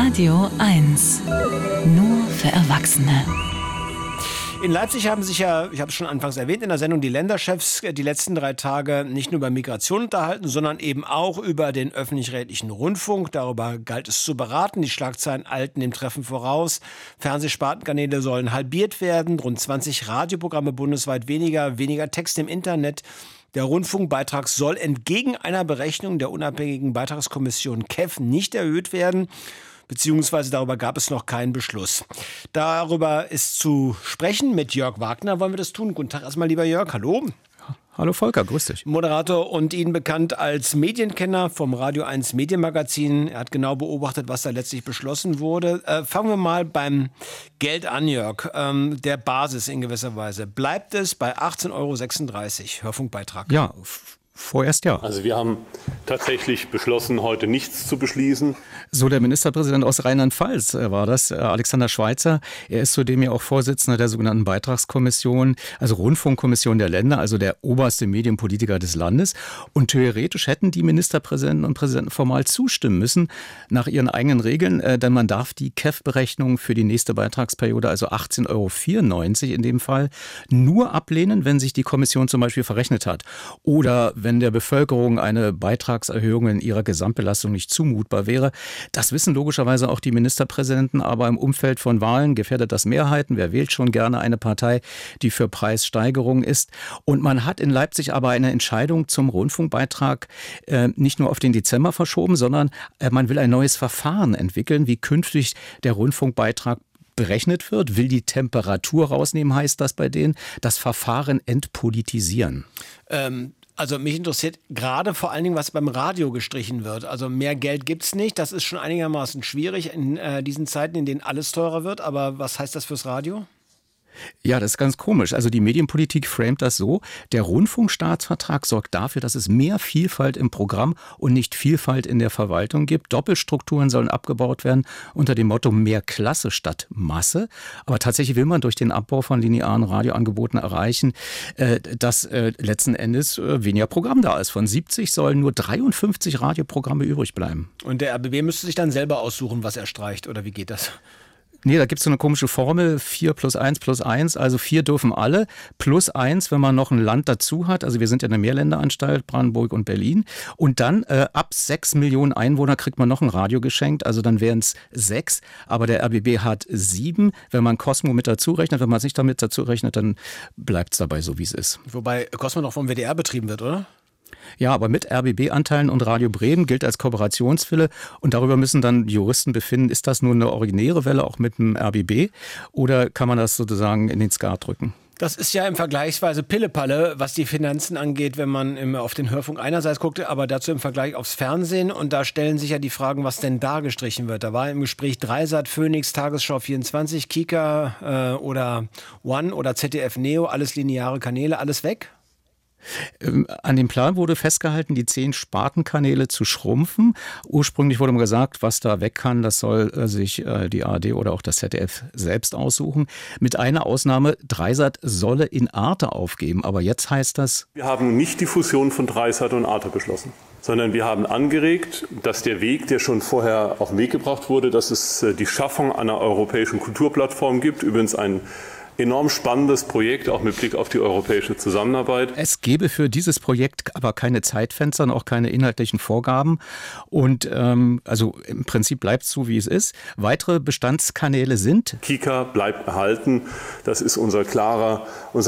Radio 1. Nur für Erwachsene. In Leipzig haben sich ja, ich habe es schon anfangs erwähnt, in der Sendung die Länderchefs die letzten 3 Tage nicht nur über Migration unterhalten, sondern eben auch über den öffentlich-rechtlichen Rundfunk. Darüber galt es zu beraten. Die Schlagzeilen eilten dem Treffen voraus. Fernsehspartenkanäle sollen halbiert werden, rund 20 Radioprogramme bundesweit weniger Text im Internet. Der Rundfunkbeitrag soll entgegen einer Berechnung der unabhängigen Beitragskommission KEF nicht erhöht werden. Beziehungsweise darüber gab es noch keinen Beschluss. Darüber ist zu sprechen mit Jörg Wagner. Wollen wir das tun? Guten Tag erstmal, lieber Jörg. Hallo. Hallo Volker, grüß dich. Moderator und Ihnen bekannt als Medienkenner vom Radio 1 Medienmagazin. Er hat genau beobachtet, was da letztlich beschlossen wurde. Fangen wir mal beim Geld an, Jörg. Der Basis in gewisser Weise. Bleibt es bei 18,36 € Hörfunkbeitrag? Ja, vorerst ja. Also wir haben tatsächlich beschlossen, heute nichts zu beschließen. So der Ministerpräsident aus Rheinland-Pfalz war das, Alexander Schweitzer. Er ist zudem ja auch Vorsitzender der sogenannten Beitragskommission, also Rundfunkkommission der Länder, also der oberste Medienpolitiker des Landes. Und theoretisch hätten die Ministerpräsidenten und Präsidenten formal zustimmen müssen nach ihren eigenen Regeln, denn man darf die KEF-Berechnung für die nächste Beitragsperiode, also 18,94 € in dem Fall, nur ablehnen, wenn sich die Kommission zum Beispiel verrechnet hat oder wenn der Bevölkerung eine Beitragserhöhung in ihrer Gesamtbelastung nicht zumutbar wäre. Das wissen logischerweise auch die Ministerpräsidenten, aber im Umfeld von Wahlen gefährdet das Mehrheiten. Wer wählt schon gerne eine Partei, die für Preissteigerung ist? Und man hat in Leipzig aber eine Entscheidung zum Rundfunkbeitrag nicht nur auf den Dezember verschoben, sondern man will ein neues Verfahren entwickeln, wie künftig der Rundfunkbeitrag berechnet wird, will die Temperatur rausnehmen, heißt das bei denen, das Verfahren entpolitisieren. Also mich interessiert gerade vor allen Dingen, was beim Radio gestrichen wird. Also mehr Geld gibt's nicht. Das ist schon einigermaßen schwierig in diesen Zeiten, in denen alles teurer wird. Aber was heißt das fürs Radio? Ja, das ist ganz komisch. Also die Medienpolitik framet das so, der Rundfunkstaatsvertrag sorgt dafür, dass es mehr Vielfalt im Programm und nicht Vielfalt in der Verwaltung gibt. Doppelstrukturen sollen abgebaut werden unter dem Motto mehr Klasse statt Masse. Aber tatsächlich will man durch den Abbau von linearen Radioangeboten erreichen, dass letzten Endes weniger Programm da ist. Von 70 sollen nur 53 Radioprogramme übrig bleiben. Und der RBB müsste sich dann selber aussuchen, was er streicht, oder wie geht das? Nee, da gibt es so eine komische Formel, 4 plus 1 plus 1, also 4 dürfen alle, plus 1, wenn man noch ein Land dazu hat, also wir sind ja eine Mehrländeranstalt, Brandenburg und Berlin, und dann ab 6 Millionen Einwohner kriegt man noch ein Radio geschenkt, also dann wären es 6, aber der RBB hat 7, wenn man Cosmo mit dazu rechnet, wenn man es nicht damit dazu rechnet, dann bleibt es dabei so, wie es ist. Wobei Cosmo noch vom WDR betrieben wird, oder? Ja, aber mit RBB-Anteilen und Radio Bremen gilt als Kooperationswille und darüber müssen dann Juristen befinden, ist das nur eine originäre Welle auch mit dem RBB oder kann man das sozusagen in den Skat drücken? Das ist ja im Vergleichsweise Pillepalle, was die Finanzen angeht, wenn man immer auf den Hörfunk einerseits guckt, aber dazu im Vergleich aufs Fernsehen. Und da stellen sich ja die Fragen, was denn da gestrichen wird. Da war im Gespräch Dreisat, Phoenix, Tagesschau 24, Kika oder One oder ZDF Neo, alles lineare Kanäle, alles weg? An dem Plan wurde festgehalten, die 10 Spartenkanäle zu schrumpfen. Ursprünglich wurde mal gesagt, was da weg kann, das soll sich die ARD oder auch das ZDF selbst aussuchen. Mit einer Ausnahme, Dreisat solle in Arte aufgeben. Aber jetzt heißt das... Wir haben nicht die Fusion von Dreisat und Arte beschlossen, sondern wir haben angeregt, dass der Weg, der schon vorher auf den Weg gebracht wurde, dass es die Schaffung einer europäischen Kulturplattform gibt, übrigens ein enorm spannendes Projekt, auch mit Blick auf die europäische Zusammenarbeit. Es gäbe für dieses Projekt aber keine Zeitfenster und auch keine inhaltlichen Vorgaben. Und also im Prinzip bleibt es so, wie es ist. Weitere Bestandskanäle sind... Kika bleibt erhalten. Das ist unser klarer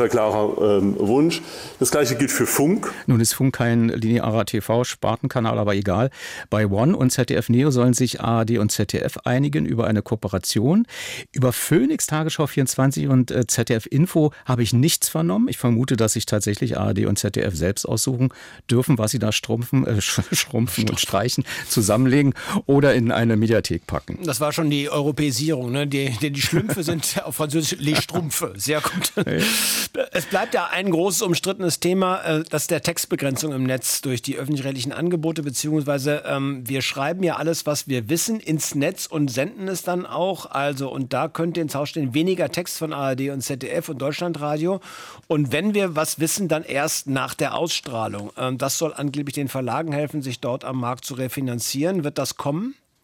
Wunsch. Das Gleiche gilt für Funk. Nun ist Funk kein linearer TV-Spartenkanal, aber egal. Bei One und ZDF Neo sollen sich ARD und ZDF einigen über eine Kooperation. Über Phoenix, Tagesschau 24 und ZDF Info habe ich nichts vernommen. Ich vermute, dass sich tatsächlich ARD und ZDF selbst aussuchen dürfen, was sie da schrumpfen und streichen, zusammenlegen oder in eine Mediathek packen. Das war schon die Europäisierung, ne? Die Schlümpfe sind auf Französisch les Strumpfe. Sehr gut. Es bleibt ja ein großes umstrittenes Thema, das der Textbegrenzung im Netz durch die öffentlich-rechtlichen Angebote, beziehungsweise wir schreiben ja alles, was wir wissen, ins Netz und senden es dann auch. Also, und da könnte ins Haus stehen, weniger Text von ARD und ZDF und Deutschlandradio. Und wenn wir was wissen, dann erst nach der Ausstrahlung. Das soll angeblich den Verlagen helfen, sich dort am Markt zu refinanzieren. Wird das kommen?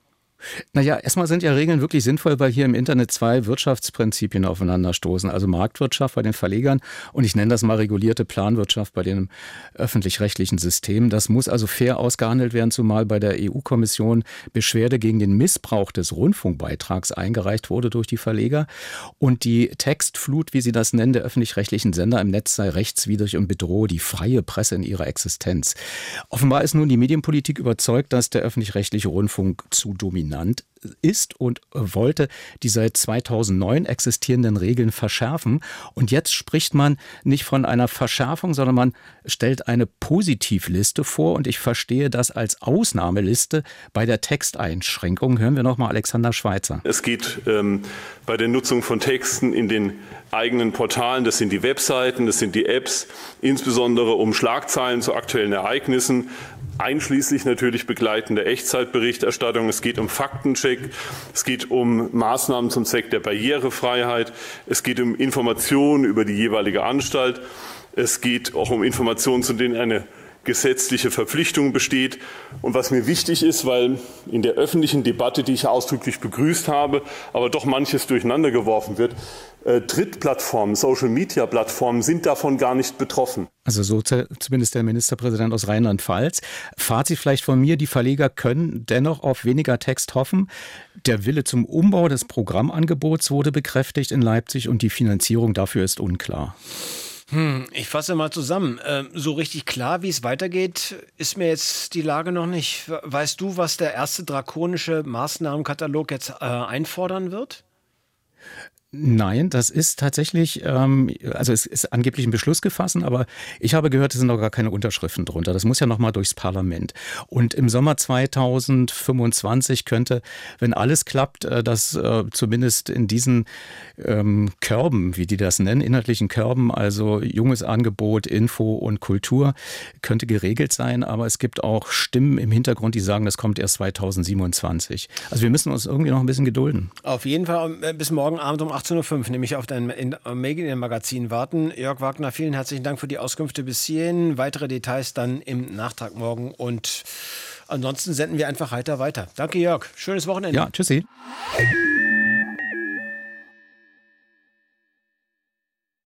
Naja, erstmal sind ja Regeln wirklich sinnvoll, weil hier im Internet zwei Wirtschaftsprinzipien aufeinanderstoßen. Also Marktwirtschaft bei den Verlegern und ich nenne das mal regulierte Planwirtschaft bei dem öffentlich-rechtlichen System. Das muss also fair ausgehandelt werden, zumal bei der EU-Kommission Beschwerde gegen den Missbrauch des Rundfunkbeitrags eingereicht wurde durch die Verleger. Und die Textflut, wie sie das nennen, der öffentlich-rechtlichen Sender im Netz sei rechtswidrig und bedrohe die freie Presse in ihrer Existenz. Offenbar ist nun die Medienpolitik überzeugt, dass der öffentlich-rechtliche Rundfunk zu dominant ist und wollte die seit 2009 existierenden Regeln verschärfen. Und jetzt spricht man nicht von einer Verschärfung, sondern man stellt eine Positivliste vor. Und ich verstehe das als Ausnahmeliste bei der Texteinschränkung. Hören wir nochmal Alexander Schweitzer. Es geht bei der Nutzung von Texten in den eigenen Portalen, das sind die Webseiten, das sind die Apps, insbesondere um Schlagzeilen zu aktuellen Ereignissen, einschließlich natürlich begleitende Echtzeitberichterstattung. Es geht um Faktencheck, es geht um Maßnahmen zum Zweck der Barrierefreiheit, es geht um Informationen über die jeweilige Anstalt, es geht auch um Informationen, zu denen eine gesetzliche Verpflichtung besteht. Und was mir wichtig ist, weil in der öffentlichen Debatte, die ich ausdrücklich begrüßt habe, aber doch manches durcheinander geworfen wird, Drittplattformen, Social-Media-Plattformen sind davon gar nicht betroffen. Also so zumindest der Ministerpräsident aus Rheinland-Pfalz. Fazit vielleicht von mir, die Verleger können dennoch auf weniger Text hoffen. Der Wille zum Umbau des Programmangebots wurde bekräftigt in Leipzig und die Finanzierung dafür ist unklar. Ich fasse mal zusammen. So richtig klar, wie es weitergeht, ist mir jetzt die Lage noch nicht. Weißt du, was der erste drakonische Maßnahmenkatalog jetzt einfordern wird? Nein, das ist tatsächlich, also es ist angeblich ein Beschluss gefasst, aber ich habe gehört, es sind noch gar keine Unterschriften drunter. Das muss ja noch mal durchs Parlament. Und im Sommer 2025 könnte, wenn alles klappt, das zumindest in diesen Körben, wie die das nennen, inhaltlichen Körben, also junges Angebot, Info und Kultur, könnte geregelt sein. Aber es gibt auch Stimmen im Hintergrund, die sagen, das kommt erst 2027. Also wir müssen uns irgendwie noch ein bisschen gedulden. Auf jeden Fall bis morgen Abend um 18.05 Uhr nämlich auf dein Medienmagazin warten. Jörg Wagner, vielen herzlichen Dank für die Auskünfte bis hierhin. Weitere Details dann im Nachtrag morgen und ansonsten senden wir einfach weiter. Danke Jörg, schönes Wochenende. Ja, tschüssi.